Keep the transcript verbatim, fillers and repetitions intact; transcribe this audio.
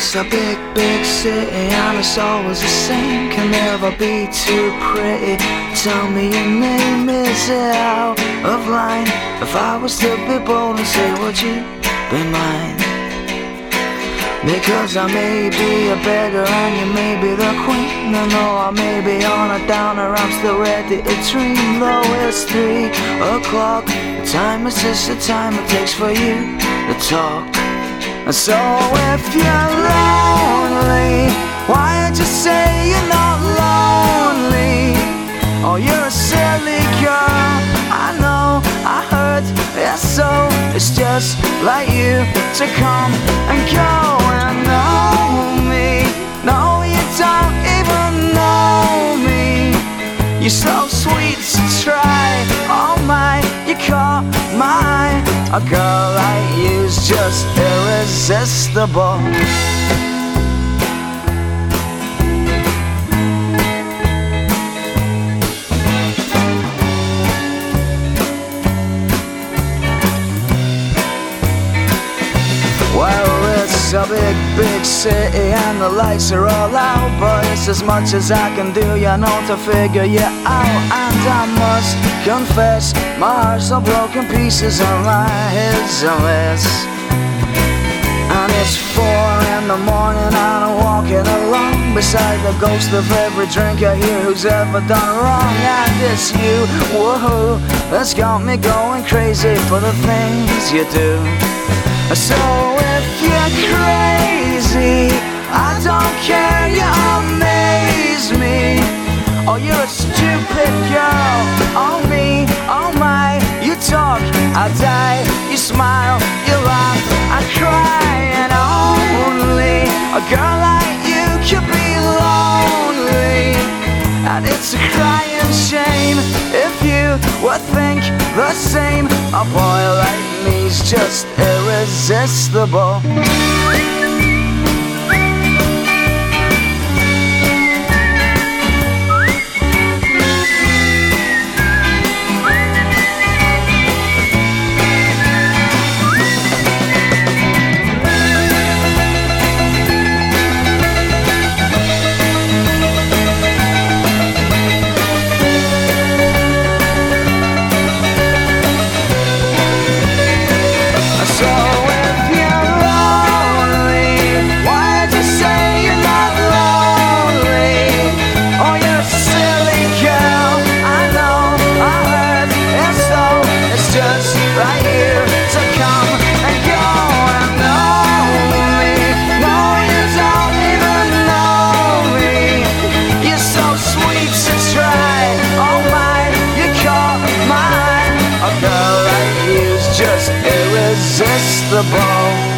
It's a big, big city and it's always the same. Can never be too pretty. Tell me your name, is it out of line? If I was to be bold and say, would you be mine? Because I may be a beggar and you may be the queen. I know I may be on a downer, I'm still ready to dream. Though it's three o'clock, the time is just the time it takes for you to talk. And so if you're lonely, why don't you say you're not lonely? Oh, you're a silly girl, I know, I heard, yeah, so it's just like you to come and go and know me. No, you don't even know me. You're so sweet to try, oh my, you caught my eye. A girl like you's just irresistible. Well, it's a big, big city and the lights are all out, but it's as much as I can do, you know, to figure you out. And I must confess, my heart's all broken pieces and my head's a mess. And it's four in the morning and I'm walking along beside the ghost of every drinker here who's ever done wrong. And it's you, woohoo, that's got me going crazy for the things you do. So if you're crazy, I don't care, you amaze me. Oh, you're a stupid girl, oh me, oh my. You talk, I die, you smile, you laugh, I cry. And only a girl like you could be lonely. And it's a crying shame if you would think the same. A boy like me's just irresistible. Just irresistible.